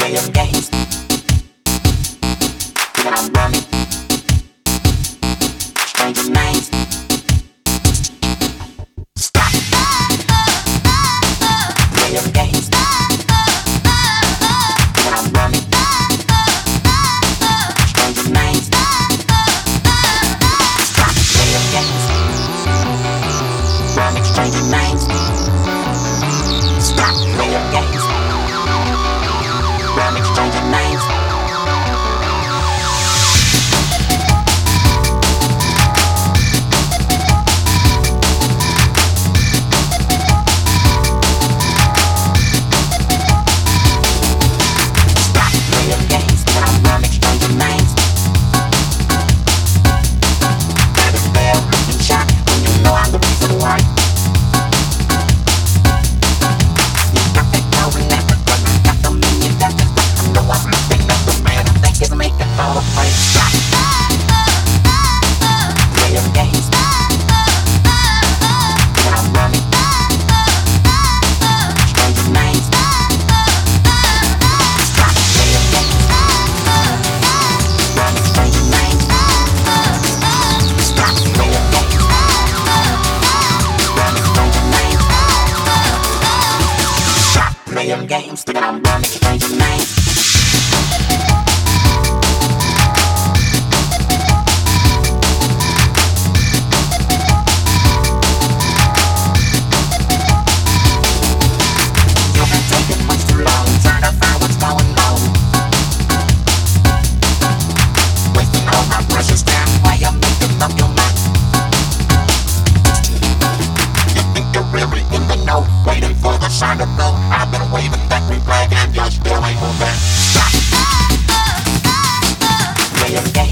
playing games. That I'm running, changing names. Stop playing games. That I'm running, changing names. Stop playing games. Run exchanging names. Stop playing games. Run exchanging names. Playing games, thinking I'm running, changing names. You've been taking much too long, trying to find what's going on. Wasting all my precious time while you're making up your mind. You think you're really in the know, waiting for the sign to blow. I've been waving that green flag and you still ain't moving. Stop playing games.